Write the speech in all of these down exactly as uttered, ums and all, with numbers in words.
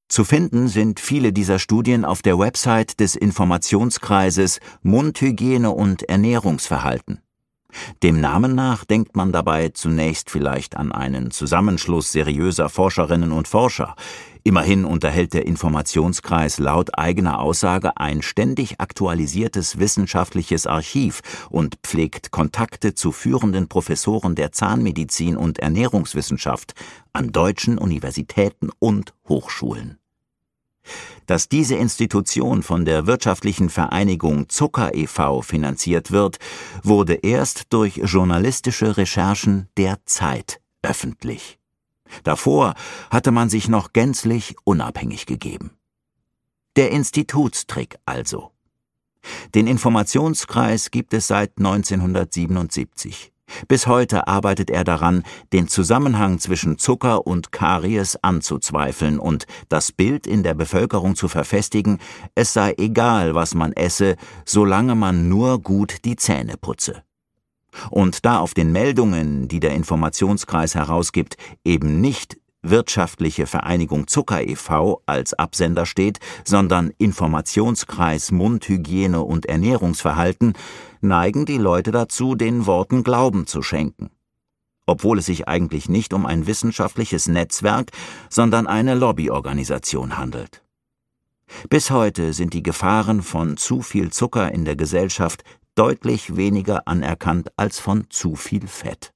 Zu finden sind viele dieser Studien auf der Website des Informationskreises Mundhygiene und Ernährungsverhalten. Dem Namen nach denkt man dabei zunächst vielleicht an einen Zusammenschluss seriöser Forscherinnen und Forscher. Immerhin unterhält der Informationskreis laut eigener Aussage ein ständig aktualisiertes wissenschaftliches Archiv und pflegt Kontakte zu führenden Professoren der Zahnmedizin und Ernährungswissenschaft an deutschen Universitäten und Hochschulen. Dass diese Institution von der wirtschaftlichen Vereinigung Zucker e V finanziert wird, wurde erst durch journalistische Recherchen der Zeit öffentlich. Davor hatte man sich noch gänzlich unabhängig gegeben. Der Institutstrick also. Den Informationskreis gibt es seit neunzehnhundertsiebenundsiebzig. Bis heute arbeitet er daran, den Zusammenhang zwischen Zucker und Karies anzuzweifeln und das Bild in der Bevölkerung zu verfestigen, es sei egal, was man esse, solange man nur gut die Zähne putze. Und da auf den Meldungen, die der Informationskreis herausgibt, eben nicht Wirtschaftliche Vereinigung Zucker e V als Absender steht, sondern Informationskreis Mundhygiene und Ernährungsverhalten, neigen die Leute dazu, den Worten Glauben zu schenken. Obwohl es sich eigentlich nicht um ein wissenschaftliches Netzwerk, sondern eine Lobbyorganisation handelt. Bis heute sind die Gefahren von zu viel Zucker in der Gesellschaft deutlich weniger anerkannt als von zu viel Fett.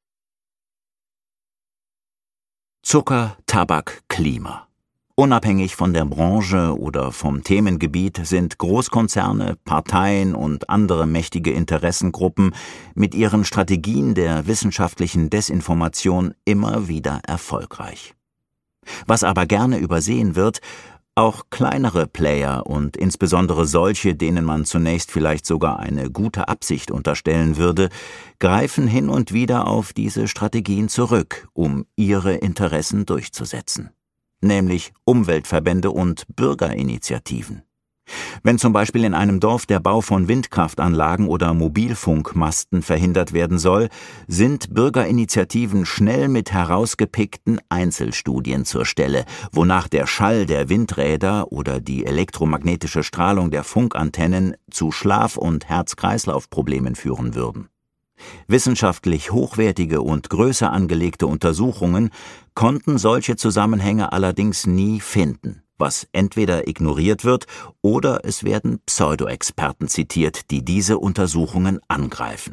Zucker, Tabak, Klima. Unabhängig von der Branche oder vom Themengebiet sind Großkonzerne, Parteien und andere mächtige Interessengruppen mit ihren Strategien der wissenschaftlichen Desinformation immer wieder erfolgreich. Was aber gerne übersehen wird: Auch kleinere Player und insbesondere solche, denen man zunächst vielleicht sogar eine gute Absicht unterstellen würde, greifen hin und wieder auf diese Strategien zurück, um ihre Interessen durchzusetzen. Nämlich Umweltverbände und Bürgerinitiativen. Wenn zum Beispiel in einem Dorf der Bau von Windkraftanlagen oder Mobilfunkmasten verhindert werden soll, sind Bürgerinitiativen schnell mit herausgepickten Einzelstudien zur Stelle, wonach der Schall der Windräder oder die elektromagnetische Strahlung der Funkantennen zu Schlaf- und Herz-Kreislauf-Problemen führen würden. Wissenschaftlich hochwertige und größer angelegte Untersuchungen konnten solche Zusammenhänge allerdings nie finden, was entweder ignoriert wird oder es werden Pseudo-Experten zitiert, die diese Untersuchungen angreifen.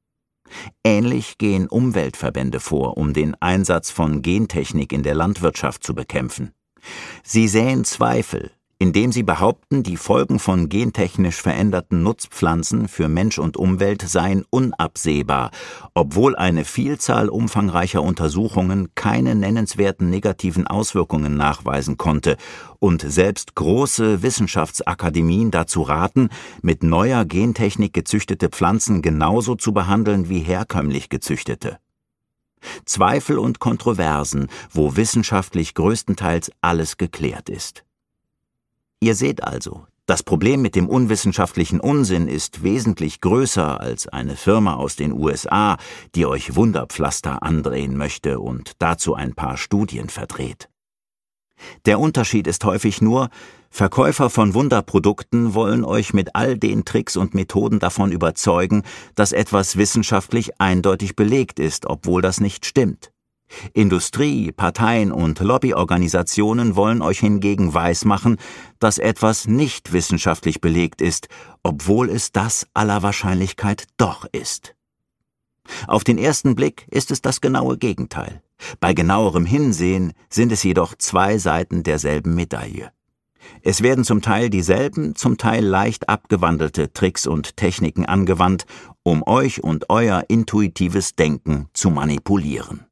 Ähnlich gehen Umweltverbände vor, um den Einsatz von Gentechnik in der Landwirtschaft zu bekämpfen. Sie säen Zweifel, indem sie behaupten, die Folgen von gentechnisch veränderten Nutzpflanzen für Mensch und Umwelt seien unabsehbar, obwohl eine Vielzahl umfangreicher Untersuchungen keine nennenswerten negativen Auswirkungen nachweisen konnte und selbst große Wissenschaftsakademien dazu raten, mit neuer Gentechnik gezüchtete Pflanzen genauso zu behandeln wie herkömmlich gezüchtete. Zweifel und Kontroversen, wo wissenschaftlich größtenteils alles geklärt ist. Ihr seht also, das Problem mit dem unwissenschaftlichen Unsinn ist wesentlich größer als eine Firma aus den U S A, die euch Wunderpflaster andrehen möchte und dazu ein paar Studien verdreht. Der Unterschied ist häufig nur: Verkäufer von Wunderprodukten wollen euch mit all den Tricks und Methoden davon überzeugen, dass etwas wissenschaftlich eindeutig belegt ist, obwohl das nicht stimmt. Industrie, Parteien und Lobbyorganisationen wollen euch hingegen weismachen, dass etwas nicht wissenschaftlich belegt ist, obwohl es das aller Wahrscheinlichkeit doch ist. Auf den ersten Blick ist es das genaue Gegenteil. Bei genauerem Hinsehen sind es jedoch zwei Seiten derselben Medaille. Es werden zum Teil dieselben, zum Teil leicht abgewandelte Tricks und Techniken angewandt, um euch und euer intuitives Denken zu manipulieren.